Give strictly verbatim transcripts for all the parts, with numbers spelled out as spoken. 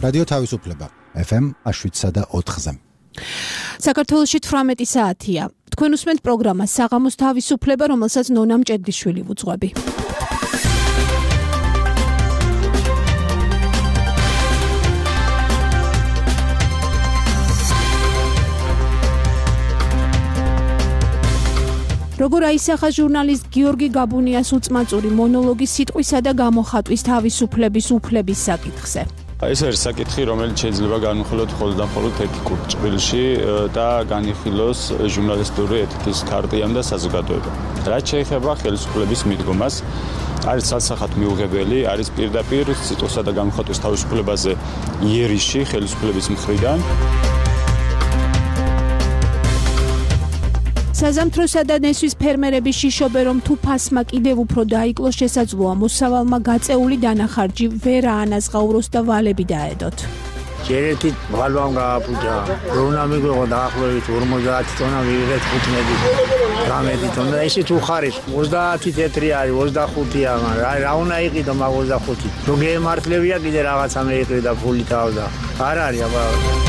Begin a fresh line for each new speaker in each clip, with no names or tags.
რადიო თავისუფლება ეფ ემ შვიდსა და ოთხზე.
საქართველოში თვრამეტი საათია. თქვენ უსმენთ პროგრამას საღამოს თავისუფლება, რომელსაც ნონა მჭედლიშვილი ვუძღვები. როგორ აისახა ჟურნალისტ გიორგი გაბუნიას უწმაწური მონოლოგი სიტყვისა და გამოხატვის თავისუფლების უფლების საკითხზე.
ეს არის საკითხი, რომელიც შეიძლება განვიხილოთ მხოლოდ და მხოლოდ ეთიკურ ჭრილში და განიხილოს ჟურნალისტური ეთიკის ქარტიამ და საზოგადოებამ. რაც შეეხება ხელისუფლების მიდგომას, არის ცალსახად მიუღებელი, არის პირდაპირ სიტყვისა და გამოხატვის თავისუფლებაზე იერიში ხელისუფლების მხრიდან.
საზამთროსა და ნესვის ფერმერების შიშობენ, რომ თუ ფასმა კიდევ უფრო დაიკლოს, შესაძლოა მოსავალმა გაწეული დანახარჯი ვერ აანაზღაუროს და ვალები დაედოთ.
ჯერეთი ვალვამ გააფუჭა, რონა მიგვიღო დაახლოებით ორმოცდაათი ტონა მივიღეთ ხუთმეტი რამეტი ტონა, ისე თუ ხარის ოცდაათი თეთრი არის, ოცდახუთია, მაგრამ რა უნდა იყიდო მაგ ოცდახუთი. რო გემართლებია კიდე რაღაცა მეიყრი და ფული თავდა. არ არის აბა.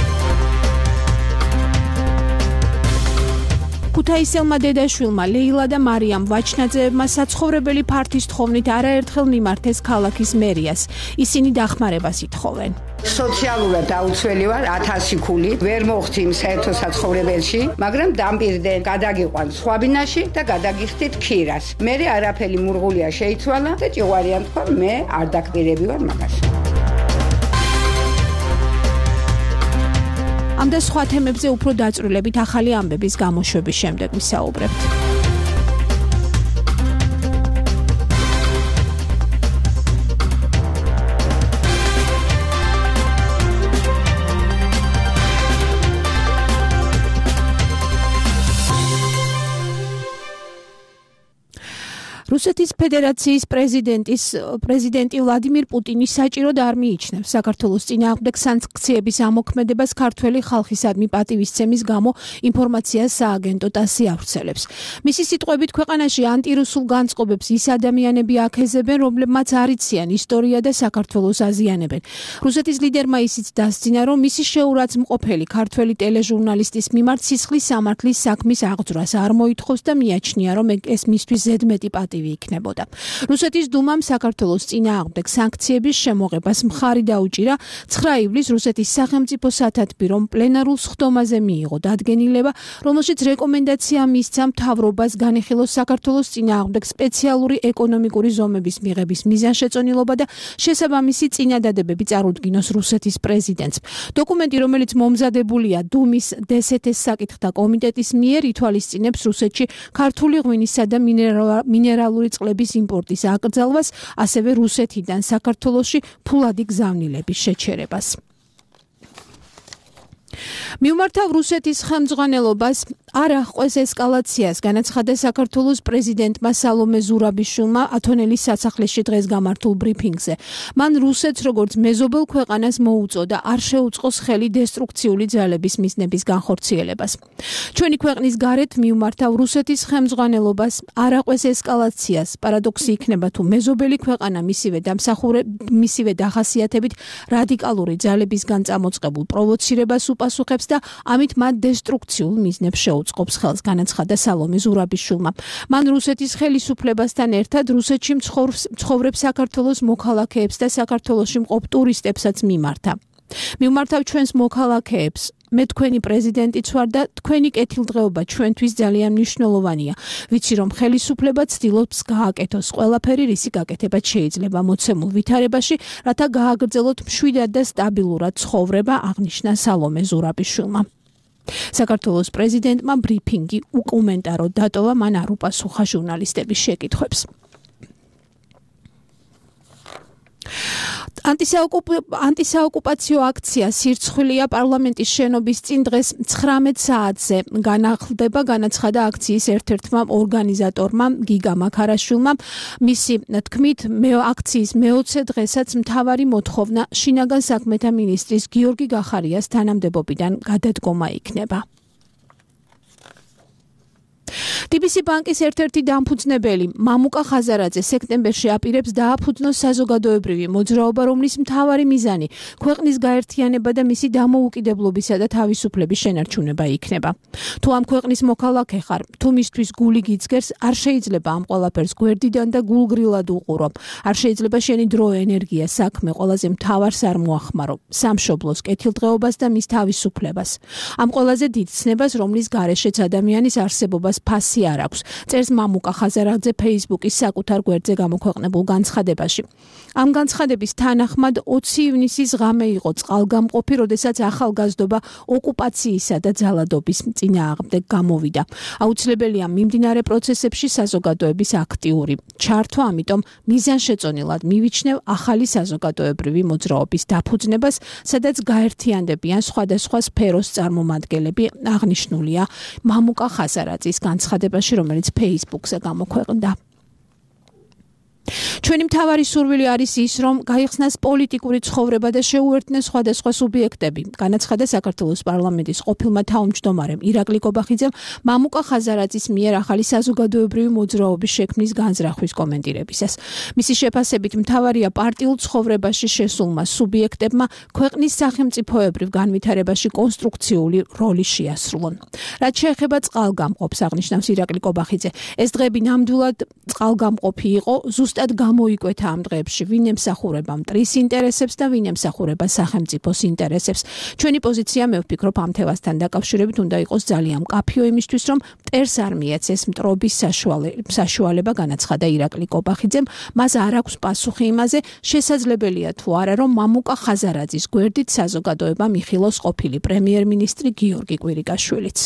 ქუთაისელმა დედაშვილმა ლეილა და მარიამ ვაჩნაძეებმა საცხოვრებელი ფართის თხოვნით არაერთხელ მიმართეს ქალაქის მერიას. ისინი დახმარებას ითხოვენ.
სოციალურად აუცველი ვარ ათასი ქული, ვერ მოხდი იმ საერთო საცხოვრებელში, მაგრამ დამპირდნენ გადაგიყვან სხვაბინაში და გადაგიხდით ქირას. მე არაფერი მურღულია შეიცვალა და ჭიღვარიან თქვა, მე არ დაკპირები ვარ მაგას.
ამ და სხვა თემებზე უფრო დაწვრილებით ახალი ამბების გამოშვების შემდეგ ვისაუბრებთ. რუსეთის ფედერაციის პრეზიდენტის პრეზიდენტი ვლადიმირ პუტინი საჭიროდ არ მიიჩნევს საქართველოს წინააღმდეგ სანქციების ამოქმედებას ქართველი ხალხისადმი პატივისცემის გამო ინფორმაციას სააგენტო ტასი ავრცელებს. მისი სიტყვებით ქვეყანაში ანტირუსულ განწყობებს ის ადამიანები აქეზებენ, რომლებმაც არ იციან ისტორია და საქართველოს აზიანებენ. რუსეთის ლიდერმა ისიც დასძინა, რომ მისი შეურაცხმყოფელი ქართველი ტელეჟურნალისტის მიმართ სისხლის სამართლის საქმის აღძვრას არ მოითხოვს და მიაჩნია, რომ ეს მისთვის ზედმეტი პატივი იქნებოდა. რუსეთის დუმამ საქართველოს წინააღმდეგ სანქციების შემოღებას მხარი დაუჭირა. ცხრა ივლისს რუსეთის სახელმწიფო სათათბირომ პლენარულ სხდომაზე მიიღო დადგენილება, რომელშიც რეკომენდაცია მისცა მთავრობას განიხილოს საქართველოს წინააღმდეგ სპეციალური ეკონომიკური ზომების მიღების მიზანშეწონილობა და შესაბამისი წინადადებები წარუდგინოს რუსეთის პრეზიდენტს. დოკუმენტი, რომელიც მომზადებულია დუმის დსთ-ის საკითხთა კომიტეტის მიერ, ითვალისწინებს რუსეთში ქართული ღვინისა და მინერალური წყლების იმპორტის აკრძალვას, ასევე რუსეთიდან საქართველოში ფულადი გზავნილების შეჩერებას. მიუმართავ რუსეთის ხელმძღვანელობას არ აღყვეს ესკალაციას, განაცხადა საქართველოს პრეზიდენტმა სალომე ზურაბიშვილმა ათონელის სასახლეში დღეს გამართულ ბრიფინგზე. მან რუსეთს როგორც მეზობელ ქვეყანას მოუწოდა არ შეუწყოს ხელი დესტრუქციული ძალების მიზნების განხორციელებას. ჩვენი ქვეყნის გარეთ მიუმართავ რუსეთის ხელმძღვანელობას არ აღყვეს ესკალაციას. პარადოქსი იქნება თუ მეზობელი ქვეყანა მისივე დამსახურე მისივე დახასიათებით რადიკალური ძალებისგან წამოწყებულ პროვოცირებას უპასუხებს და ამით მათ დესტრუქციულ მიზნებს შეუწყობს ხელს, განაცხადა სალომე ზურაბიშვილმა. მან რუსეთის ხელისუფლებასთან ერთად რუსეთში მცხოვრებ საქართველოს მოქალაქეებს და საქართველოში მყოფ ტურისტებსაც მიმართა. მიმართავ ჩვენს მოქალაქეებს, მე თქვენი პრეზიდენტიც ვარ და თქვენი კეთილდღეობა ჩვენთვის ძალიან მნიშვნელოვანია. ვიცი რომ ხელისუფლება ცდილობს გააკეთოს ყველაფერი, რისი გაკეთებაც შეიძლება მოცემულ ვითარებაში, რათა გააგრძელოთ მშვიდად და სტაბილურად ცხოვრება, აღნიშნა სალომე ზურაბიშვილმა. საქართველოს პრეზიდენტმა ბრიფინგი უკომენტაროდ დატოვა, მან არ უპასუხა ჟურნალისტების შეკითხვებს. ანტისაოკუპაციო აქცია სირცხვილია პარლამენტის შენობის წინ დღეს ცხრამეტ საათზე განახლდება, განაცხადა აქციის ერთ-ერთმა ორგანიზატორმა გიგა მაქარაშვილმა. მისი თქმით, აქციის მეოცე დღესაც მთავარი მოთხოვნა შინაგან საქმეთა მინისტრის გიორგი გახარიას თანამდებობიდან გადადგომა იქნება. ტი ბი სი ბანკის ერთ-ერთი დამფუძნებელი მამუკა ხაზარაძე სექტემბერში აპირებს დააფუძნოს საზოგადოებრივი მოძრაობა, რომლის მთავარი მიზანი ქვეყნის გაერთიანება და მისი დამოუკიდებლობისა და თავისუფლების შენარჩუნება იქნება. თუ ამ ქვეყნის მოქალაქე ხარ, თუ მისთვის გული გიძგერს, არ შეიძლება ამ ყველაფერს გვერდიდან და გულგრილად უყურო. არ შეიძლება შენი დრო, ენერგია, საქმე ყველაზე მთავარს არ მოახმარო, სამშობლოს, კეთილდღეობას და მის თავისუფლებას. ამ ყველაზე დიდ ცნებას, რომლის გარეშეც ადამიანის არსებობას ფასი არ აქვს, წერს მამუკა ხაზარაძე Facebook-ის საკუთარ გვერდზე გამოქვეყნებულ განცხადებაში. ამ განცხადების თანახმად ოცი ივნისის ღამე იყო წყალგამყოფი, როდესაც ახალგაზრდობა ოკუპაციისა და ძალადობის წინააღმდეგ გამოვიდა. აუცილებელია მიმდინარე პროცესებში საზოგადოების აქტიური ჩართვა, ამიტომ მიზანშეწონილად მივიჩნევ ახალი საზოგადოებრივი მოძრაობის დაფუძნებას, სადაც გაერთიანდებიან სხვადასხვა სფეროს წარმომადგენლები, აღნიშნულია მამუკა ხაზარაძის განცხადებაში, რომელიც Facebook-ზე გამოქვეყნდა. ჩვენი მთავარი სურვილი არის ის, რომ გაიხსნას პოლიტიკური ცხოვრება და შეუერთდნენ სხვადასხვა სუბიექტები, განაცხადა საქართველოს პარლამენტის ყოფილმა თავმჯდომარემ ირაკლი კობახიძემ მამუკა ხაზარაძის მიერ ახალი საზოგადოებრივი მოძრაობის შექმნის განზრახვის კომენტირებისას. მისი შეფასებით მთავარია პარტიულ ცხოვრებაში შესულმა სუბიექტებმა ქვეყნის სახელმწიფოებრივ განვითარებაში კონსტრუქციული როლი შეასრულონ. რაც შეეხება წყალგამყოფს, აღნიშნავს ირაკლი კობახიძე, ეს დღეები ნამდვილად წყალგამყოფი იყო, ზუსტად გამოიკვეთა ამ დღეებში, ვინ ემსახურება მტრის ინტერესებს და ვინ ემსახურება სახელმწიფოს ინტერესებს. ჩვენი პოზიცია, მე ვფიქრობ, ამ თემასთან დაკავშირებით უნდა იყოს ძალიან მკაფიო იმისთვის, რომ მტერს არ მიეცეს მტრობის საშუალება, განაცხადა ირაკლი კობახიძემ. მას არ აქვს პასუხი იმაზე, შესაძლებელია თუ არა, რომ მამუკა ხაზარაძის გვერდით საზოგადოება მიხილოს ყოფილი პრემიერ-მინისტრი გიორგი კვირიკაშვილიც.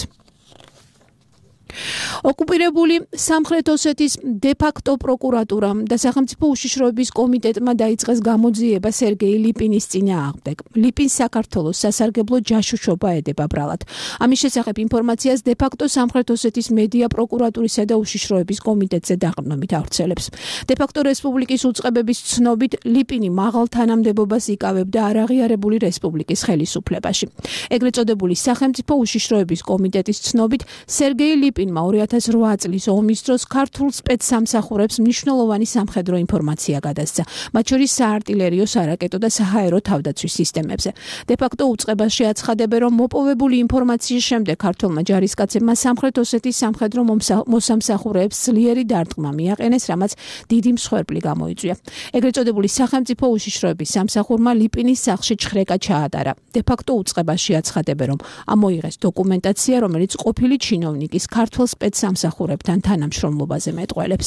ოკუპირებული სამხრეთ ოსეთის დე-ფაქტო პროკურატურამ და სახელმწიფო უშიშროების კომიტეტმა დაიწყეს გამოძიება სერგეი ლიპინის წინააღმდეგ. ლიპინს საქართველოს სასარგებლო ჯაშუშობა ედება ბრალად. ამის შესახებ ინფორმაციას დე-ფაქტო სამხრეთ osეთის მედია პროკურატურისა და უშიშროების კომიტეტზე დაყრდნობით ავრცელებს. დე-ფაქტო რესპუბლიკის უწყებების ცნობით ლიპინი მაღალ თანამდებობას იკავებდა არაღიარებული რესპუბლიკის ხელისუფლებაში. ეგრეთ წოდებული სახელმწიფო უშიშროების კომიტეტის ცნობით სერგეი ლიპინი ორი ათას რვა წლის ომის დროს ქართულ სპეცსამსახურებს მნიშვნელოვანი სამხედრო ინფორმაცია გადასცა, მათ შორის საარტილერიო, სარაკეტო და საჰაერო თავდაცვის სისტემებზე. დე-ფაქტო უწყებას შეაცხადებენ, რომ მოპოვებული ინფორმაციის შემდეგ ქართველმა ჯარისკაცებმა სამხრეთ ოსეთის სამხედრო მოსამსახურეებს ძლიერი დარტყმა მიაყენეს, რამაც დიდი მსხვერპლი გამოიწვია. ეგრეთ წოდებული სახელმწიფო უშიშროების სამსახურმა ლიპინის სახლში ჩხრეკა ჩაატარა. დე-ფაქტო უწყებას შეაცხადებენ, რომ ამოიღეს დოკუმენტაცია, რომელიც ყოფილი ჩინოვნიკის ქართულ სპეცსამსახურებთან თანამშრომლობაზე მეტყველებს.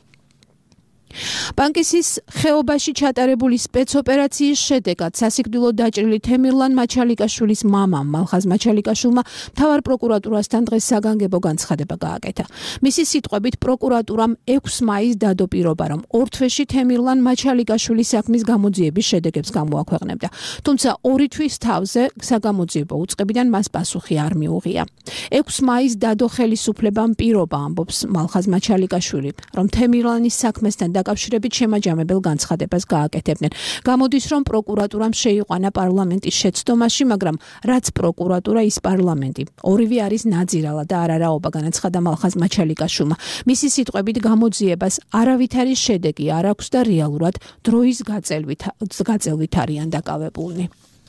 ბანკისის ხეობაში ჩატარებული სპეცოპერაციის შედეგად სასიკვდილოდ დაჭრილი თემირლან მაჩალიკაშვილის მამამ მალხაზ მაჩალიკაშვილმა მთავარ პროკურატურასთან დღეს საგანგებო განცხადება გააკეთა. მისი სიტყვებით პროკურატურამ ექვსი მაისს დადო პირობა, რომ ორ თვეში თემირლან მაჩალიკაშვილის საქმის გამოძიების შედეგებს გამოაქვეყნებდა. თუმცა ორი თვის თავზე საგამოძიებო უწყებიდან მას პასუხი არ მიუღია. ექვსი მაისს დადო ხელისუფლებამ პირობა, ამბობს მალხაზ მაჩალიკაშვილი, რომ თემირლანის საქმესთან დაკავშირებით შემაჯამებელ განცხადებას გააკეთებდნენ. გამოდის, რომ პროკურატურამ შეიყვანა პარლამენტის შეცდომაში, მაგრამ რაც პროკურატურა, ის პარლამენტი. ორივე არის ნაძირალა და არარაობა, განაცხადა მალხაზ მაჩალიკაშვილმა. მისი სიტყვებით გამოძიებას არავითარი შედეგი არ აქვს და რეალურად დროის გაწელვით, გაწელვით არიან დაკავებულნი.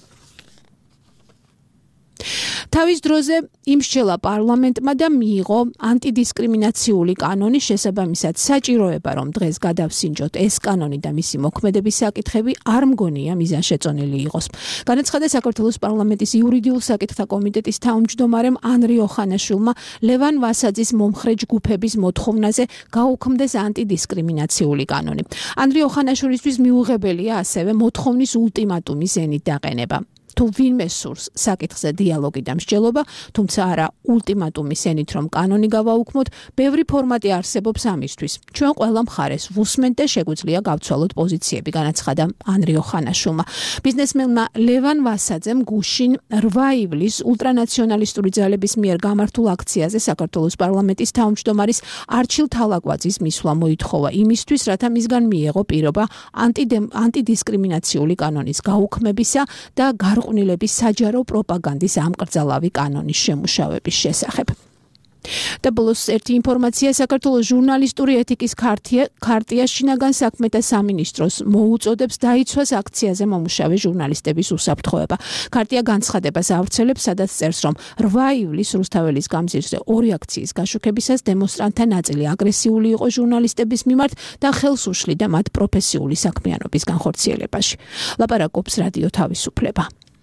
თავის დროზე იმსჯელა პარლამენტმა და მიიღო ანტიდისკრიმინაციული კანონი, შესაბამისად საჭიროება, რომ დღეს გადავსინჯოთ ეს კანონი და მისი მოქმედების საკითხები არ მგონია მიზანშეწონილი იყოს. განაცხადა საქართველოს პარლამენტის იურიდიულ საკითხთა კომიტეტის თავმჯდომარემ ანრი ოხანაშვილმა ლევან ვასაძის მომხრე ჯგუფების მოთხოვნაზე გაუქმდეს ანტიდისკრიმინაციული კანონი. ანრი ოხანაშვილისთვის მიუღებელია ასევე მოთხოვნის ულტიმატუმის ზენით დაყენება. თუ ვინმე სურს საკითხზე დიალოგი და მსჯელობა, თუმცა არა ულტიმატუმის ენით, რომ კანონი გავაუქმოთ, ბევრი ფორმატი არსებობს ამისთვის. ჩვენ ყველა მხარეს ვუსმენთ და შეგვიძლია გავცვალოთ პოზიციები, განაცხადა ანრი ოხანაშვილმა. ბიზნესმენმა ლევან ვასაძემ გუშინ რვა ივლისს ულტრანაციონალისტური ძალების მიერ გამართულ აქციაზე საქართველოს პარლამენტის თავმჯდომარის არჩილ თალაკვაძის მისვლა მოითხოვა იმისთვის, რათა მისგან მიეღო პირობა ანტიდისკრიმინაციული კანონის გაუქმებისა და გარყვნილების საჯარო პროპაგანდის ამკრძალავი კანონის შემუშავების შესახებ. და ბოლოს ერთი ინფორმაცია, საქართველოს ჟურნალისტური ეთიკის ქარტია შინაგან საქმეთა სამინისტროს მოუწოდებს დაიცვას აქციაზე მომუშავე ჟურნალისტების უსაფრთხოება. ქარტია განცხადებას ავრცელებს, სადაც წერს, რომ რვა ივლისს რუსთაველის გამზირზე ორი აქციის გაშუქებისას დემონსტრანტთა ნაწილი აგრესიული იყო ჟურნალისტების მიმართ და ხელს უშლიდა მათ პროფესიული საქმიანობის განხორციელებაში. ლაპარაკობს რადიო თავისუფლება.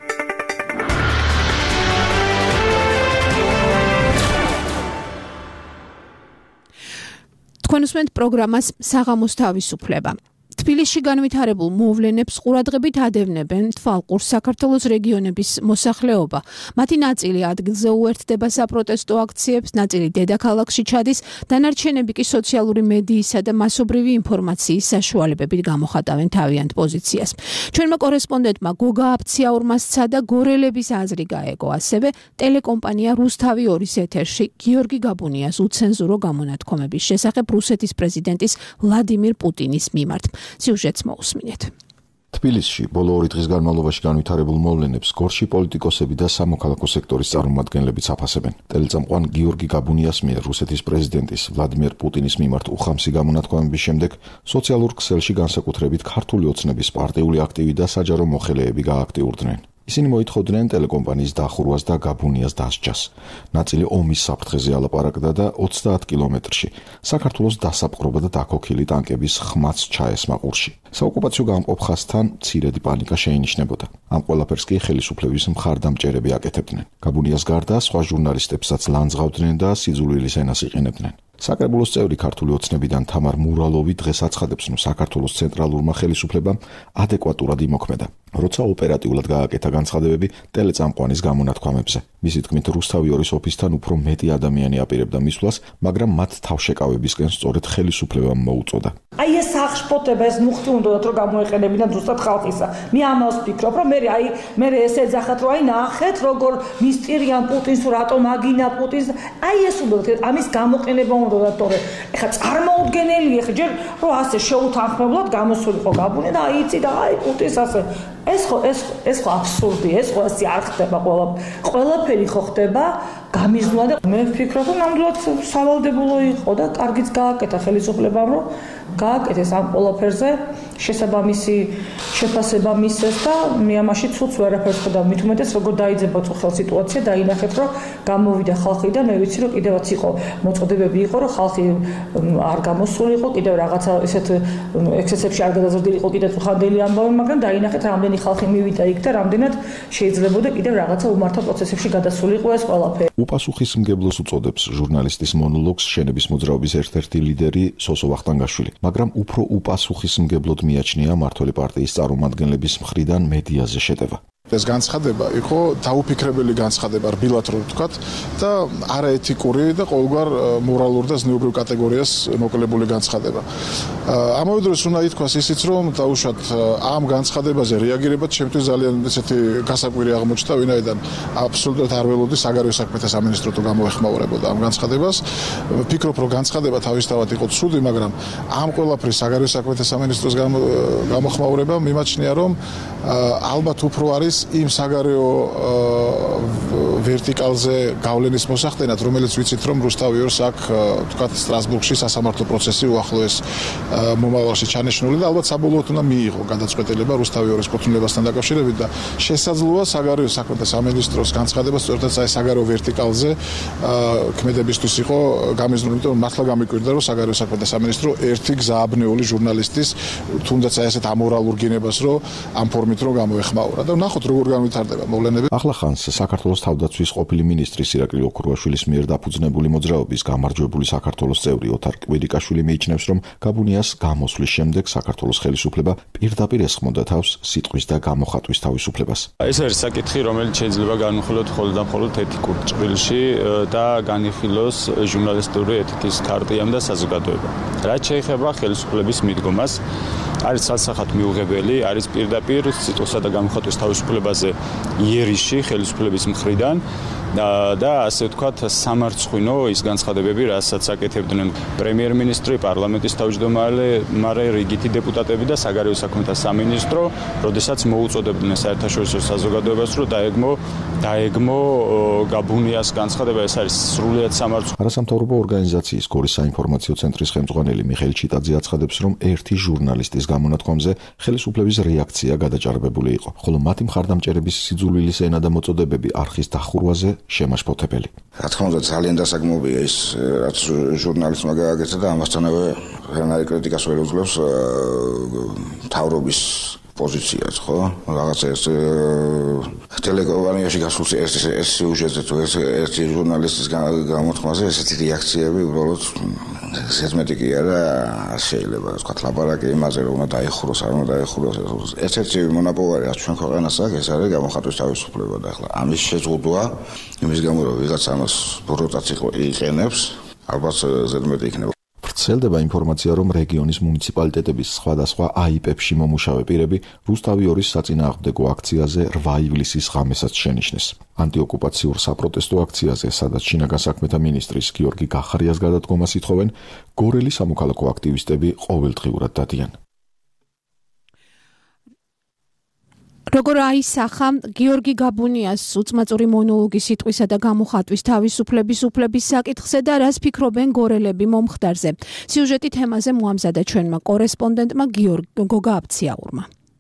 თქვენ უსმენთ პროგრამას საღამოს თავისუფლება. თბილისში განვითარებულ მოვლენებს ყურადღებით ადევნებენ თვალყურს საქართველოს რეგიონების მოსახლეობა. მათი ნაწილი ადგილზე უერთდება საპროტესტო აქციებს, ნაწილი დედაქალაქში ჩადის, დანარჩენები კი სოციალური მედიისა და მასობრივი ინფორმაციის საშუალებებით გამოხატავენ თავიანთ პოზიციას. ჩვენმა კორესპონდენტმა გოგა აფციაურმა სცადა გორელების აზრი გაეგო, ასევე ტელეკომპანია რუსთავი ორის ეთერში გიორგი გაბუნიას უცენზურო გამონათქვამების შესახებ რუსეთის პრეზიდენტის ვლადიმირ პუტინის მიმართ. სიუჟეტს მოусმინეთ.
თბილისში ბოლო ორი დღის განმავლობაში განვითარებულ მოვლენებს გორში პოლიტიკოსები და სამოქალაქო სექტორის წარმომადგენლებიც აფასებენ. ტელეწამყვან გიორგი გაბუნიას მიერ რუსეთის პრეზიდენტის ვლადიმირ პუტინის მიმართ უხამსი გამონათქვამების შემდეგ სოციალურ ქსელში განსაკუთრებით ქართული ოცნების პარტიული აქტივი და საჯარო მოხელეები გააქტიურდნენ. ისინი მოითხოვდნენ ტელეკომპანიის დახურვას და გაბუნიას დასჯას. ნაწილი ომის საფრთხეზე ალაპარაკდა და ოცდაათ კილომეტრში საქართველოს დასაპყრობა და დაქოქილი ტანკების ხმაც ჩაესმა ყურში. საოკუპაციო გამყოფ ხაზთან მცირედი პანიკა შეინიშნებოდა. ამ ყველაფერს კი ხელისუფლების მხარდამჭერები აკეთებდნენ. გაბუნიას გარდა სხვა ჟურნალისტებსაც ლანძღავდნენ და სიძულვილის ენას იყენებდნენ. საკრებულოს წევრი ქართული ოცნებიდან თამარ მურალოვი დღეს აცხადებს, რომ საქართველოს ცენტრალურმა ხელისუფლებამ ადეკვატურად იმოქმედა, როცა ოპერატიულად გააკეთა განცხადებები ტელეწამყვანის გამონათქვამებზე. მისი თქმით, რუსთავი ორის ოფისთან უფრო მეტი ადამიანი აპირებდა მისვლას, მაგრამ მათ თავშეკავებისკენ სწორედ ხელისუფლებამ მოუწოდა.
აი ეს აღშფოთება, ეს მუხტი უნდათ რომ გამოეყენებინათ ზუსტად ხალხისა. მე ამას ვფიქრობ, რომ მე აი მე ეს ეძახათ, რომ აი ნახეთ როგორ მისტირიან პუტინს, რატომ აგინა პუტინს. აი ეს უნდათ ამის გამოყენება უნდა თორე ეხა წარმოუდგენელია ხა ჯერ რომ ასე შეუთანხმებლად გამოსულიყო გაბუნია და აიცი და აი პუტინს ასე ეს ხო ეს ეს ხო აბსურდია, ეს ხო ასე არ ხდება ყველა ყველაფერი ხო ხდება გამიზნვა და მე ვფიქრობ რომ ნამდვილად სავალდებულო იყო და კარგიც გააკეთა ხელისუფლებამ რომ გააკეთეს ამ ყველაფერზე შესაბამისი შეფასება მისცეს და მე ამაში ცუც ვერაფერს ხედავ. მით უმეტეს როგორ დაიძება თუ ხელ სიტუაცია დაინახეთ რომ გამოვიდა ხალხი და მე ვიცი რომ კიდევაც იყო მოწოდებები იყო რომ ხალხი არ გამოსულიყო, კიდევ რაღაცა ესეთ ექსცესებში არ გადაზრდილიყო, კიდევ ხანდელი ამბავენ, მაგრამ დაინახეთ რამდენი ხალხი მივიდა იქ და რამდენად შეიძლებოდა კიდევ რაღაცა უმართო პროცესებში გადასულიყო ეს ყველაფერი.
უპასუხისმგებლოს უწოდებს ჟურნალისტის მონოლოგს შენების მოძრაობის ერთ-ერთი ლიდერი სოსო ვახტანგაშვილი, მაგრამ უფრო უპასუხისმგებლოდ მიაჩნია მმართველი პარტიის წარმომადგენლების მხრიდან მედიაზე შეტევა.
ეს განცხადება იყო დაუფიქრებელი განცხადება, რბილად რო ვთქვათ და არაეთიკური და ყოველგვარ მორალურ და ზნეობრივ კატეგორიას მოკლებული განცხადება. ამავე დროს უნდა ითქვას ისიც, რომ დაუშვათ ამ განცხადებაზე რეაგირებად ჩემთვის ძალიან ესეთი გასაკვირი აღმოჩნდა, ვინაიდან აბსოლუტურად არ ველოდი საგარეო საქმეთა სამინისტრო თუ გამოეხმაურებოდა ამ განცხადებას. ვფიქრობ, რომ განცხადება თავისთავად იყო ცუდი, მაგრამ ამ ყველაფრის საგარეო საქმეთა სამინისტროს გამოხმაურება მიმაჩნია, რომ ალბათ უფრო არის იმ საგარეო ვერტიკალზე გავლენის მოსახდენად, რომელიც ვიცით, რომ რუსთავი ორს აქ თქვათ სტრასბურგში სასამართლო პროცესი უახლოეს მომავალში ჩანიშნული და ალბათ საბოლოოდ უნდა მიიღო გადაწყვეტილება რუსთავი ორის კუთვნილებასთან დაკავშირებით და შესაძლოა საგარეო საქმეთა სამინისტროს განცხადება სწორედ აი საგარეო ვერტიკალზე ქმედებისთვის იყო გამიზნული, იმიტომ რომ მართლა გამიკვირდა, რომ საგარეო საქმეთა სამინისტრო ერთი გზააბნეული ჟურნალისტის თუნდაც აი ესეთ ამორალურ გინებას რო ამ ფორმით რო გამოეხმაურა და ნახოთ როგორ განვითარდება მოვლენები.
ახლა ხანს საქართველოს თავდაცვის ყოფილი მინისტრის ირაკლი ოქრუაშვილის მიერ დაფუძნებული მოძრაობის გამარჯვებული საქართველოს წევრი ოთარ კვირიკაშვილი მიიჩნევს, რომ გაბუნიას გამოსვლის შემდეგ საქართველოს ხელისუფლება პირდაპირ ესხმოდა თავს სიტყვის და გამოხატვის თავისუფლებას.
ეს არის საკითხი, რომელიც შეიძლება განვიხილოთ მხოლოდ და მხოლოდ ეთიკურ ჭრილში და განიხილოს ჟურნალისტური ეთიკის ქარტიამ და საზოგადოებამ. რაც შეეხება ხელისუფლების მიდგომას, არის ცალსახად მიუღებელი, არის პირდაპირ სიტყვისა და გამოხატვის თავისუფლებაზე იერიში ხელისუფლების მხრიდან და ასე ვთქვათ, სამარცხვინო ის განცხადებები, რასაც აკეთებდნენ პრემიერ-მინისტრი, პარლამენტის თავმჯდომარე, მარე რიგითი დეპუტატები და საგარეო საქმეთა სამინისტრო, როდესაც მოუწოდებდნენ საერთაშორისო საზოგადოებას, რომ დაეგმო დაეგმო გაბუნიას განცხადება, ეს არის სრულიად სამარცხვინო.
არასამთავრობო ორგანიზაციის გორის საინფორმაციო ცენტრის ხელმძღვანელი მიხეილ ჩიტაძე აცხადებს, რომ ერთი ჟურნალისტის გამონათქვამზე ხელისუფლების რეაქცია გადაჭარბებული იყო, ხოლო მათი მხარდამჭერების სიძულვილის ენა და მოწოდებები არხის დახურვაზე შემაშფოთებელი.
რა თქმა უნდა, ძალიან დასაგმობია ის, რაც ჟურნალისტმა გააკეთა და ამასთანავე რანაირ კრიტიკას ვერ უძლევს მთავრობის პოზიციას, ხო? რაღაცა ეს ტელეკომპანიაში გასულ ეს ეს სიუჟეტზე თუ ეს ერთი ჟურნალისტის გამოთქმაზე ესეთი რეაქციები უბრალოდ ზედმეტი კი არა შეიძლება თქვა ლაპარაკი იმაზე რომ უნდა დაიხუროს, არ უნდა დაიხუროს. ერთ-ერთი მონაპოვარი რაც ჩვენ ქვეყანას აქვს, ეს არის გამოხატვის თავისუფლება და ახლა ამის შეზღუდვა იმის გამო რომ ვიღაც ამას ბრუტაც იყენებს, ალბათ ზედმეტი იქნება.
ვრცელდება ინფორმაცია, რომ რეგიონის მუნიციპალიტეტების სხვადასხვა აიპებში მომუშავე პირები რუსთავი ორის საწინააღმდეგო აქციაზე რვა ივლისის ღამესაც შენიშნეს. ანტიოკუპაციურ საპროტესტო აქციაზე, სადაც შინაგან საქმეთა მინისტრის გიორგი გახარიას გადადგომას ითხოვენ, გორელი სამოქალაქო აქტივისტები ყოველდღიურად დადიან.
როგორ აისახა გიორგი გაბუნიას უწმაწური მონოლოგი სიტყვისა და გამოხატვის თავისუფლების უფლების საკითხზე და რას ფიქრობენ გორელები მომხდარზე. სიუჟეტი თემაზე მოამზადა ჩვენმა კორესპონდენტმა გიორგი გოგა აბციაურმა.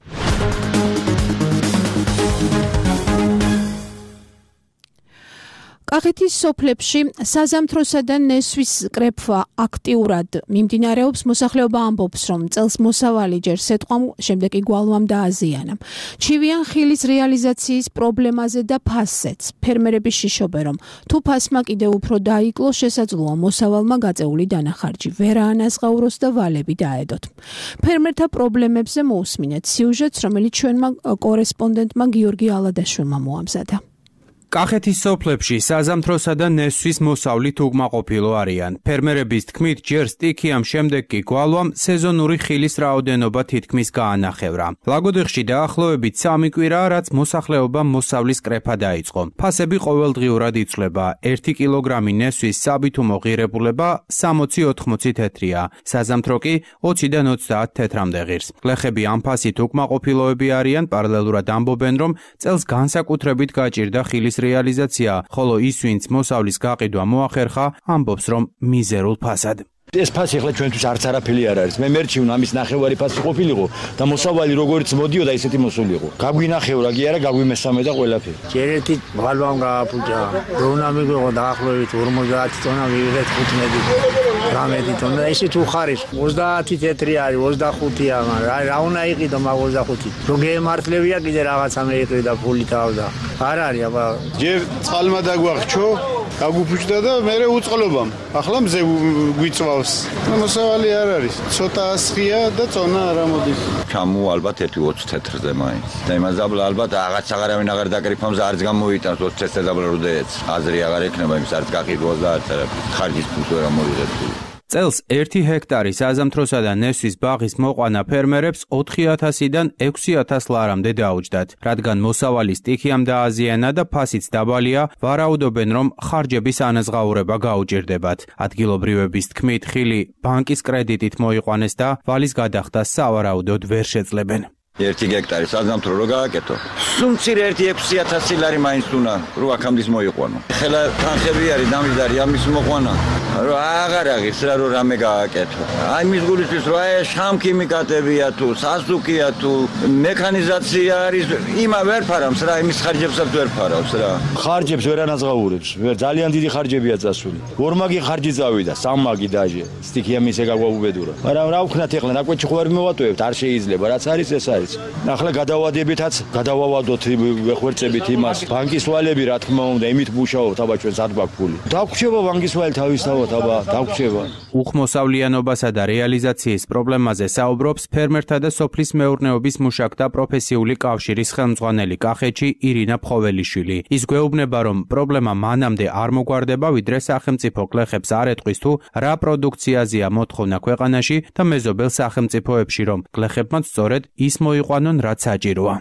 კახეთის სოფლებში საზამთროსა და ნესვის კრეფვა აქტიურად მიმდინარეობს. მოსახლეობა ამბობს, რომ წელს მოსავალი ჯერ სეტყვამ, შემდეგ კი გვალვამ დააზიანა. ჩივიან ხილის რეალიზაციის პრობლემაზე და ფასზეც. ფერმერები შიშობენ, რომ თუ ფასმა კიდევ უფრო დაიკლოს, შესაძლოა მოსავალმა გაწეული დანახარჯი ვერ აანაზღაუროს და ვალები დაედოთ. ფერმერთა პრობლემებზე მოусმინეთ სიუჟეტს, რომელიც ჩვენმა კორესპონდენტმა გიორგი ალადაშვილმა მოამზადა.
კახეთის სოფლებში საზამთროსა და ნესვის მოსავლით უკმაყოფილო არიან. ფერმერების თქმით, ჯერ სტიქიამ, შემდეგ კი გვალვამ სეზონური ხილის რაოდენობა თითქმის გაანახევრა. ლაგოდეხში დაახლოებით სამი კვირაა, რაც მოსახლეობამ მოსავლის კრეფა დაიწყო. ფასები ყოველდღიურად იცვლება. ერთი კილოგრამი ნესვის საბითუმო ღირებულება სამოცი ოთხმოცი თეთრია. საზამთრო კი ოციდან ოცდაათ თეთრამდე ღირს. გლეხები ამ ფასით უკმაყოფილოები არიან, პარალელურად ამბობენ, რომ წელს განსაკუთრებით გაჭირდა ხილის რეალიზაცია, ხოლო ის, ვინც მოსავლის გაყიდვა მოახერხა, ამბობს, რომ მიზერულ ფასად.
ეს ფასი ახლა ჩვენთვის არც არაფერი არ არის. მე მერჩივნ ამის ნახევარი ფასი ყოფილიყო და მოსავალი როგორც მოდიოდა, ისეთი მოსულიყო. გაგვინახევრა კი არა, გაგვიმესამე და ყველაფერი.
ჯერეთი გვალვამ გააფუჭა. რონა მიგვიღო დაახლოებით ორმოცდაათი ტონა, მივიღეთ ხუთმეტი რამეტი ტონა. ესე თუ ხარიშ ოცდაათი თეთრი არის, ოცდახუთია, მაგრამ რა უნდა იყიდო მაგ ოცდახუთი. რო გემართლებია კიდე რაღაცა მეიყიდა ფული თავდა. არ არის, აბა
ჯერ წყალმა დაგვახჩო, გაგუფუჭდა და მე უწყლობამ. ახლა მზე გვიწვავს. მოსავალი არ არის. ცოტა ასხია და წონა არ ამოდის.
ჩამო ალბათ ერთი ოცი თეთრზე მაინც. და იმას დაბლა ალბათ რაღაც აღარავინ აღარ დაკრიფამს არც გამოიტანს ოცი თეთრზე დაბლა როდეც. აზრი აღარ ექნება იმის არც გაყიდვას და არც ხარჯის ფულს ვერ ამოიღებს.
წელს ერთი ჰექტარი საზამთროსა და ნესვის ბაღის მოყვანა ფერმერებს ოთხი ათასიდან ექვსი ათას ლარამდე დაუჯდათ. რადგან მოსავალი სტიქიამ დააზიანა და ფასიც დაბალია, ვარაუდობენ, რომ ხარჯების ანაზღაურება გაუჭირდებათ. ადგილობრივების თქმით, ხილი ბანკის კრედიტით მოიყვანეს და ვალის გადახდას სავარაუდოდ ვერ შეძლებენ.
ერთი ჰექტარი საზამთრო რო გააკეთო. სუმცირე ერთი ექვსი ათასი ლარი მაინც უნდა რო აქამდე მოიყვანო. ხელა თანხები არის დამიზარი ამის მოყვანა. რო აღარ აღის რა რო რამე გააკეთო. აი მის გულისთვის რა შამქიმიკატებია თუ სასუქია თუ მექანიზაცია არის, იმა ვერ ფარავს რა, იმის ხარჯებსაც ვერ ფარავს რა.
ხარჯებს ვერ ანაზღაურებს. ვერ ძალიან დიდი ხარჯებია წასული. ორმაგი ხარჯი წავიდა, სამმაგი დაჟე. სტიქიამ ისე გაგვაუბედურა. მაგრამ რა ვქნათ ახლა ნაკვეთში ხო არ მოვატოვებთ, არ შეიძლება, რაც არის ეს არის. ახლა გადავადებითაც გადავავადოთ ვეხვერწებით იმას. ბანკის ვალები რა თქმა უნდა, იმით მუშაობთ, აბა ჩვენ სად გვაქვს ფული. დაგვრჩება ბანკის ვალი თავისთავად, აბა დაგვრჩება.
უხმოსავლიანობასა და რეალიზაციის პრობლემაზე საუბრობს ფერმერთა და სოფლის მეურნეობის მუშაკთა პროფესიული კავშირის ხელმძღვანელი კახეთში ირინა ფხოველიშვილი. ის გვეუბნება, რომ პრობლემა მანამდე არ მოგვარდება, ვიდრე სახელმწიფო გლეხებს არ ეტყვის თუ რა პროდუქციაზეა მოთხოვნა ქვეყანაში და მეზობელ სახელმწიფოებში, რომ გლეხებმაც სწორედ ის მოიყვანონ, რაც საჭიროა.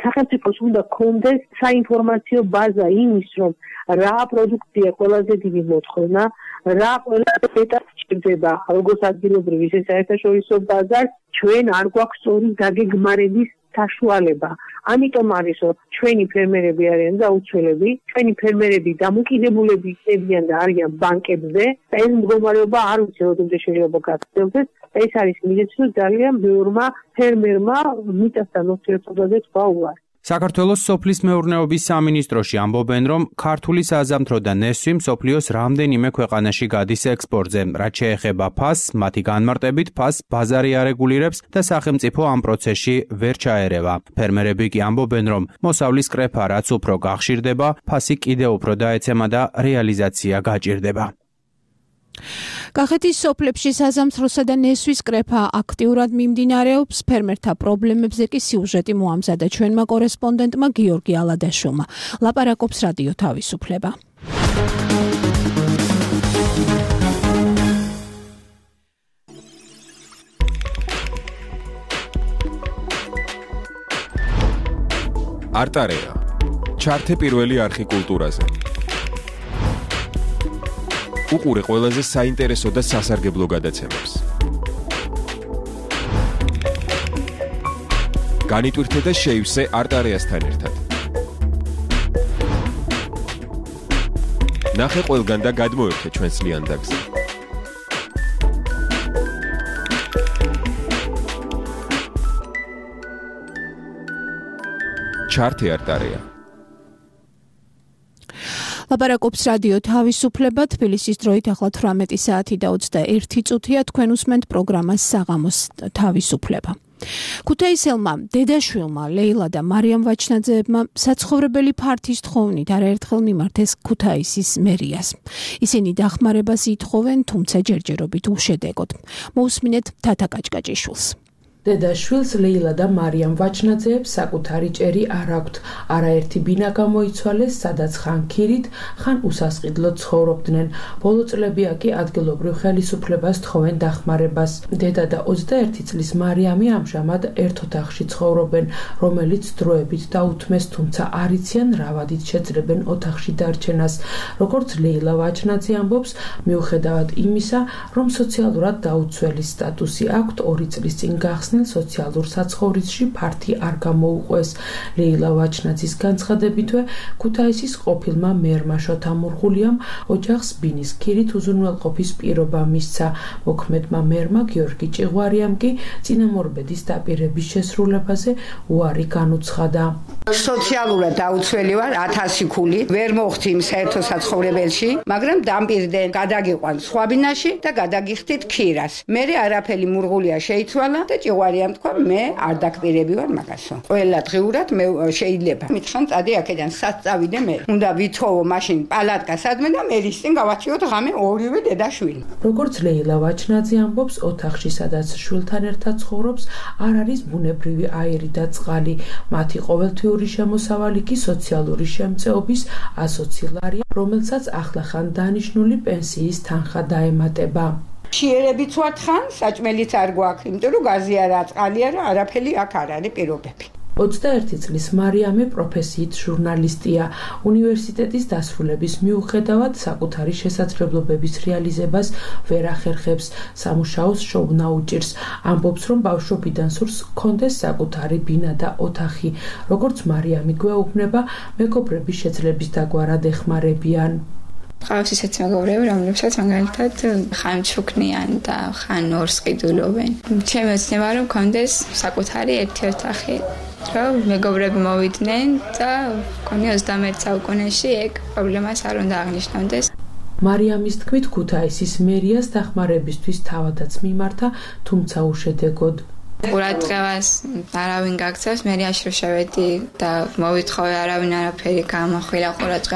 სახელმწიფოს უნდა კონდეს საინფორმაციო ბაზა იმის, რომ რა პროდუქცია ყველაზე დიდი მოთხოვნა, რა ყველაზე მეტად სჭირდება, როგორც ადგილობრივ, ისე საერთაშორისო ბაზარს, ჩვენ არ გვაქვს სწორი დაგეგმარების საშუალება. ამიტომ არის, რომ ჩვენი ფერმერები არიან დაუცველები, ჩვენი ფერმერები დამოკიდებულები იქნებიან და არიან ბანკებზე, და ეს მდგომარეობა არ ვიცი როდესაც შეიძლება გაგრძელდეს. ეს არის მიზეზი, რომ ძალიან ბევრმა ფერმერმა მიწასთან ურთიერთობაზე თქვა უარი.
საქართველოს სოფლის მეურნეობის სამინისტროში ამბობენ, რომ ქართული საზამთრო და ნესვი მსოფლიოს რამდენიმე ქვეყანაში გადის ექსპორტზე, რაც შეეხება ფასს, მათი განმარტებით ფასს ბაზარი არეგულირებს და სახელმწიფო ამ პროცესში ვერ ჩაერევა. ფერმერები კი ამბობენ, რომ მოსავლის კრეფა რაც უფრო გახშირდება, ფასი კიდევ უფრო დაეცემა და რეალიზაცია გაჭირდება. კახეთის სოფლებში საზამთროსა და ნესვის კრეფა აქტიურად მიმდინარეობს, ფერმერთა პრობლემებზე კი სიუჟეტი მოამზადა ჩვენმა კორესპონდენტმა გიორგი ალადაშვილმა. ლაპარაკობს რადიო თავისუფლება.
არტარეა. ჩართე პირველი არხი კულტურაზე. უყურე ყველაზე საინტერესო და სასარგებლო გადაცემებს. განიტვირთე და შეივსე არტარეასთან ერთად. ნახე ყველგან და გადმოერთე ჩვენს ლიანდაგზე. ჩართე არტარეა.
ლაპარაკობს რადიო თავისუფლება, თბილისის დროით ახლა თვრამეტი საათი და ოცდაერთი წუთია, თქვენ უსმენთ პროგრამას საღამოს თავისუფლება. ქუთაისელმა დედაშვილმა ლეილა და მარიამ ვაჩნაძეებმა საცხოვრებელი ფართის თხოვნით არაერთხელ მიმართეს ქუთაისის მერიას. ისინი დახმარებას ითხოვენ, თუმცა ჯერჯერობით უშედეგოდ. მოусმინეთ თათა კაჭკაჭიშვილს.
დედაშვილს ლეილა და მარიამ ვაჩნაძეებს საკუთარი ჭერი არ აქვთ. არაერთი ბინა გამოიცვალეს, სადაც ხან ქირით, ხან უსასყიდლოდ ცხოვრობდნენ. ბოლო წლებია კი ადგილობრივ ხელისუფლებას თხოვენ დახმარებას. დედა და ოცდაერთი წლის მარიამი ამჟამად ერთ ოთახში ცხოვრობენ, რომელიც დროებით დაუთმეს, თუმცა არ იციან რა ვადით შეძლებენ ოთახში დარჩენას. როგორც ლეილა ვაჩნაძე ამბობს, მიუხედავად იმისა, რომ სოციალურად დაუცველი სტატუსი აქვთ, ორი წლის წინ გახსნეს სოციალურ საცხოვრისში ფართი არ გამოუყვეს. ლეილა ვაჩნაძის განცხადებითვე, ქუთაისის ყოფილმა მერმა შოთა მურღულიამ ოჯახს ბინის ქირით უზრუნველყოფის პირობა მისცა. მოქმედმა მერმა გიორგი ჭიღვარიამ კი წინამორბედის დაპირების შესრულებაზე უარი განუცხადა.
სოციალურად დაუცველი ვარ, ათასი ქული, ვერ მოხდი იმ საერთო საცხოვრებელში, მაგრამ დამპირდნენ, გადაგიყვან სხვა ბინაში და გადაგიხდით ქირას. მერე არაფერი მურღულია შეიცვალა და ჭიღვარიამ თქვა, მე არ დაკვირები ვარ მაგასო. ყველა დღიურად მე შეიძლება მითხან წადი აქედან საწავიდე მე. უნდა ვითხოვო მაშინ პალატკა სადმე და მერის წინ გავაჩიოთ ღამე ორივე დედაშვილი.
როგორც ლეილა ვაჩნაძე ამბობს, ოთახში სადაც შვილთან ერთად ცხოვრობს, არ არის ბუნებრივი აირი და წყალი. მათი ყოველთვიური შემოსავალი კი სოციალური შემწეობის ასოცი ლარია, რომელსაც ახლახან დანიშნული პენსიის თანხა დაემატება.
შიერებიც ვართ ხან, საჭმელიც არ გვაქვს, იმიტომ რომ გაზი არა, წყალი არა, არაფერი აქ არ არის პირობები.
ოცდაერთი წლის მარიამი პროფესიით ჟურნალისტია. უნივერსიტეტის დასრულების მიუხედავად საკუთარი შესაძლებლობების რეალიზებას ვერ ახერხებს. სამუშაოს შოვნა უჭირს. ამბობს, რომ ბავშვობიდან სურს ჰქონდეს საკუთარი ბინა და ოთახი. როგორც მარიამი გვეუბნება, მეგობრების შეძლების დაგვარად ეხმარებიან.
ყავს ისეთი მეგობრები, რომლებსაც მაგალითად ხან ჩუქნიან და ხან ორს ყიდულობენ. ჩემი ოცნება რომ მქონდეს საკუთარი ერთი ოთახი. რომ მეგობრები მოვიდნენ და მქონი ოცდამეტ საუკუნეში ეგ პრობლემას არ უნდა აღნიშნავდეს.
მარიამის თქმით, ქუთაისის მერიას დახმარებისთვის თავადაც მიმართა, თუმცა უშედეგოდ.
ყურადღებას არავინ გაქცევს, მერიაში რომ შევედი და მოვითხოვე, არავინ არაფერი გამოხვილა ყურადღება.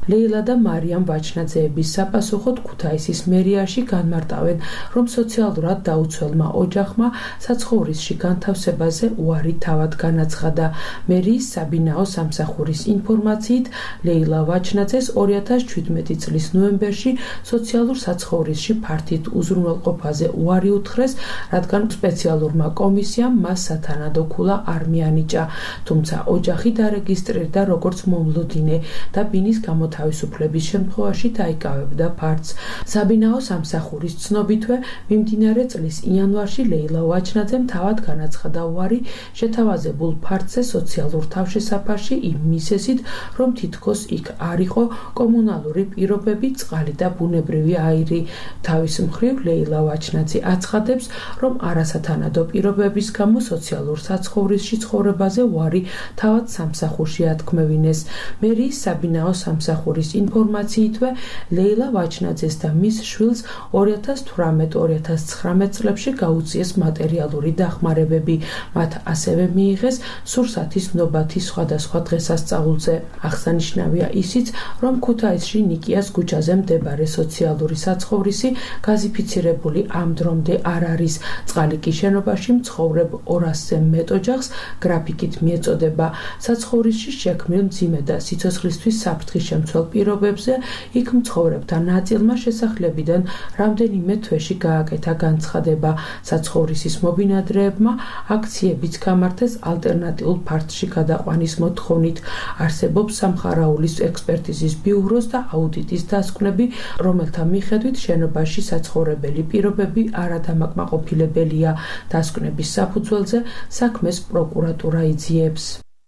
ლეილა და მარიამ ვაჩნაძეების საპასუხოდ ქუთაისის მერიაში განმარტავენ, რომ სოციალურად დაუცველმა ოჯახმა საცხოვრისში განთავსებაზე უარი თავად განაცხადა. მერიის საბინაო სამსახურის ინფორმაციით, ლეილა ვაჩნაძეს ორი ათას შვიდმეტი წლის ნოემბერში სოციალურ საცხოვრისში ფართით უზრუნველყოფაზე უარი უთხრეს, რადგან სპეციალურმა კომისიამ მას სათანადო ქულა არ მიანიჭა, თუმცა ოჯახი დარეგისტრირდა როგორც მომლოდინე და ბინის გამოთავისუფლების შემთხვევაში დაიკავებდა ფართს. საბინაო სამსახურის ცნობითვე, მიმდინარე წლის იანვარში ლეილა ვაჩნაძემ თავად განაცხადა უარი შეთავაზებულ ფართზე სოციალურ თავშესაფარში იმ მიზეზით, რომ თითქოს იქ არ იყო კომუნალური პირობები, წყალი და ბუნებრივი აირი. თავის მხრივ ლეილა ვაჩნაძე აცხადებს, რომ არასათანადო პირობების გამო სოციალურ საცხოვრისში ცხოვრებაზე უარი თავად სამსახურში ათქმევინეს. მერიის საბინაო სამსახურის ინფორმაციითვე, ლეილა ვაჩნაძეს და მის შვილს ორი ათას თვრამეტ ორი ათას ცხრამეტ წლებში გაუწიეს მატერიალური დახმარებები. მათ ასევე მიიღეს სურსათის ნობათი სხვადასხვა დღესასწაულზე. აღსანიშნავია ისიც, რომ ქუთაისში ნიკიას ქუჩაზე მდებარე სოციალური საცხოვრისი გაზიფიცირებული ამ დრომდე არ არის. წყალი კი შენობაში მცხოვრებ ორასზე მეტ ოჯახს გრაფიკით მიეწოდება. საცხოვრისში შექმნილ მძიმე და სიცოცხლისთვის საფრთხის შემცველ პირობებზე იქ მცხოვრებთა ნაწილმა შესახლებიდან რამდენიმე თვეში გააკეთა განცხადება. საცხოვრისის მობინადრეებმა აქციებიც გამართეს ალტერნატიულ ფართში გადაყვანის მოთხოვნით. არსებობს სამხარაულის ექსპერტიზის ბიუროს და აუდიტის დასკვნები, რომელთა მიხედვით შენობაში საცხოვრებელი პირობები არადამაკმაყოფილებელია. დასკვნების საფუძველზე საქმეს პროკურატურა იძიებს.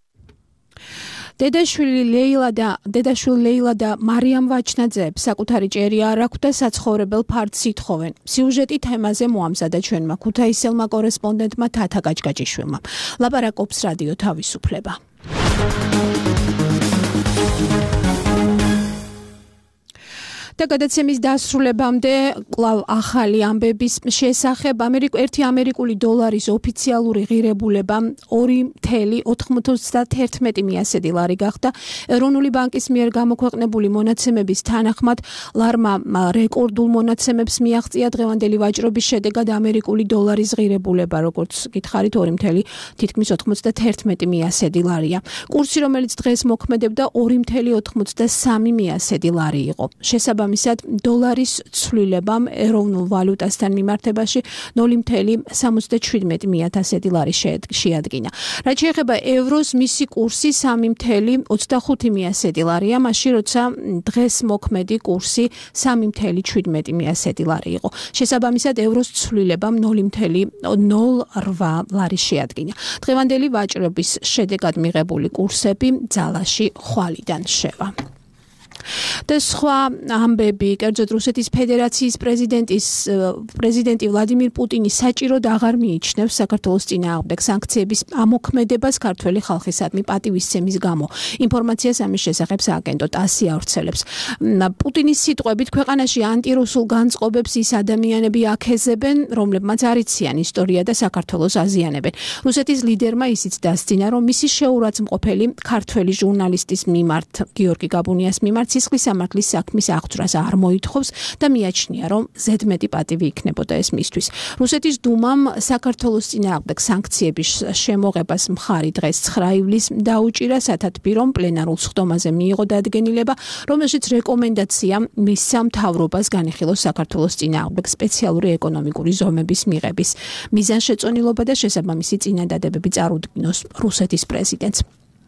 დედაშვილი ლეილა და დედაშვილი ლეილა და მარიამ ვაჩნაძეებს საკუთარი ჭერი არ აქვთ და საცხოვრებელ ფართს ითხოვენ. სიუჟეტი თემაზე მოამზადა ჩვენმა ქუთაისელმა კორესპონდენტმა თათა გაჭგაჭიშვილმა. ლაპარაკობს რადიო თავისუფლება. და გადაცემის დასრულებამდე კვლავ ახალი ამბების შესახებ ამერიკ ერთი ამერიკული დოლარის ოფიციალური ღირებულება ორი წუთი ოცდაათი მიასედი ლარი გახდა. ეროვნული ბანკის მიერ გამოქვეყნებული მონაცემების თანახმად ლარმა რეკორდულ მონაცემებს მიაღწია დღევანდელი ვაჭრობის შედეგად ამერიკული დოლარის ღირებულება, როგორც გითხარით ორი წუთი თითქმის ოცდაათი მიასედი ლარია. კურსი, რომელიც დღეს მოქმედებდა ორი წუთი ოცდასამი მიასედი ლარი იყო. შესაბამისად, დოლარის ცვლილებამ ეროვნულ ვალუტასთან მიმართებაში ნული წუთი სამოცდაშვიდმეტი მიათასედი ლარი შეადგინა. რაც შეეხება ევროს, მისი კურსი სამი წუთი ოცდახუთი მიასედი ლარია, მაშინ როცა დღეს მოქმედი კურსი სამი წუთი შვიდმეტი მიასედი ლარი იყო. შესაბამისად, ევროს ცვლილებამ ნული წუთი ნული რვა ლარი შეადგინა. დღევანდელი ვაჭრობის შედეგად მიღებული კურსები ძალაში ხვალიდან შევა. და სხვა ამბები, კერძოდ რუსეთის ფედერაციის პრეზიდენტის პრეზიდენტი ვლადიმირ პუტინი საჭიროდ აღარ მიიჩნევს საქართველოს წინააღმდეგ სანქციების ამოქმედებას ქართველი ხალხისადმი პატივისცემის გამო. ინფორმაციას ამის შესახებ სააგენტო ტასი ავრცელებს. პუტინის სიტყვებით, ქვეყანაში ანტირუსულ განწყობებს ის ადამიანები აქეზებენ, რომლებმაც არ იციან ისტორია და საქართველოს აზიანებენ. რუსეთის ლიდერმა ისიც დასძინა, რომ მისი შეურაცხმყოფელი ქართველი ჟურნალისტის მიმართ, გიორგი გაბუნიას მიმართ სისხლის სამართლის საქმის აღძვრას არ მოითხოვს და მიაჩნია, რომ ზედმეტი პატივი იქნებოდა ეს მისთვის. რუსეთის დუმამ საქართველოს წინააღმდეგ სანქციების შემოღებას მხარი დღეს ცხრა ივლისს დაუჭირა, სათათბირომ პლენარულ სხდომაზე მიიღო დადგენილება, რომელშიც რეკომენდაცია მისცა მთავრობას განიხილოს საქართველოს წინააღმდეგ სპეციალური ეკონომიკური ზომების მიღების მიზანშეწონილობა და შესაბამისი წინადადებები წარუდგინოს რუსეთის პრეზიდენტს.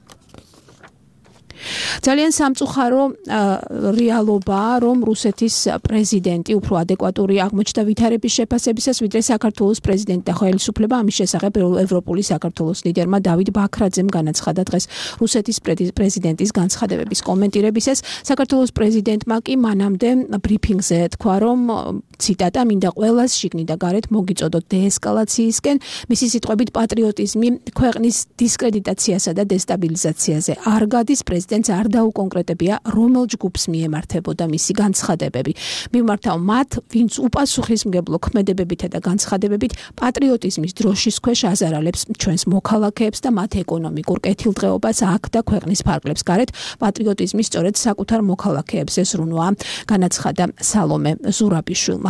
ძალიან სამწუხარო რეალობაა, რომ რუსეთის პრეზიდენტი უფრო ადეკვატური აღმოჩნდა ვითარების შეფასებისას, ვიდრე საქართველოს პრეზიდენტი და ხელისუფლება. ამის შესახებ ევროპული საქართველოს ლიდერმა დავით ბაქრაძემ განაცხადა დღეს რუსეთის პრეზიდენტის განცხადებების კომენტირებისას. საქართველოს პრეზიდენტმა კი მანამდე ბრიფინგზე თქვა, რომ ციტატა, მინდა ყველას შიგნით და გარეთ მოგიწოდოთ დეესკალაციისკენ, მისი სიტყვებით პატრიოტიზმი ქვეყნის დისკრედიტაციასა და დესტაბილიზაციაზე არ გადის, პრეზიდენტს არ დაუკონკრეტებია, რომელ ჯგუფს მიემართებოდა მისი განცხადებები. მივმართავ მათ, ვინც უპასუხისმგებლო ქმედებებითა და განცხადებებით პატრიოტიზმის დროშის ქვეშ აზარალებს ჩვენს მოქალაქეებს და მათ ეკონომიკურ კეთილდღეობას აქ და ქვეყნის ფარგლებს გარეთ, პატრიოტიზმი სწორედ საკუთარ მოქალაქეებს ესრუნვა, განაცხადა სალომე ზურაბიშვილმა.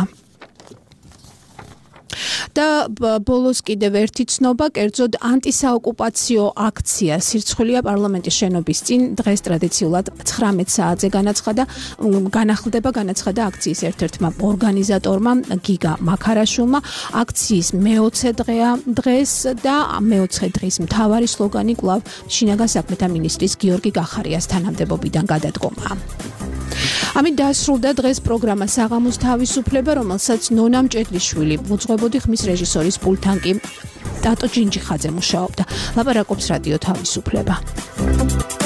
და ბოლოს კიდევ ერთი ცნობა, კერძოდ ანტისაოკუპაციო აქცია სირცხვილია პარლამენტის შენობის წინ დღეს ტრადიციულად ცხრამეტ საათზე განაცხადა განახლდება განაცხადა აქციის ერთ-ერთმა ორგანიზატორმა გიგა მაქარაშვილმა. აქციის მეოცე დღეა დღეს და მეოთხე დღის მთავარი სლოგანი კვლავ შინაგან საქმეთა მინისტრის გიორგი გახარიას თანამდებობიდან გადადგომა. ამით დასრულდა დღეს პროგრამა საღამოს თავისუფლება, რომელსაც ნონა მჭედლიშვილი მოძღვებოდი, ხმის რეჟისორის პულტთან კი ტატო ჯინჯიხაძე მუშაობდა. ლაპარაკობს რადიო თავისუფლება.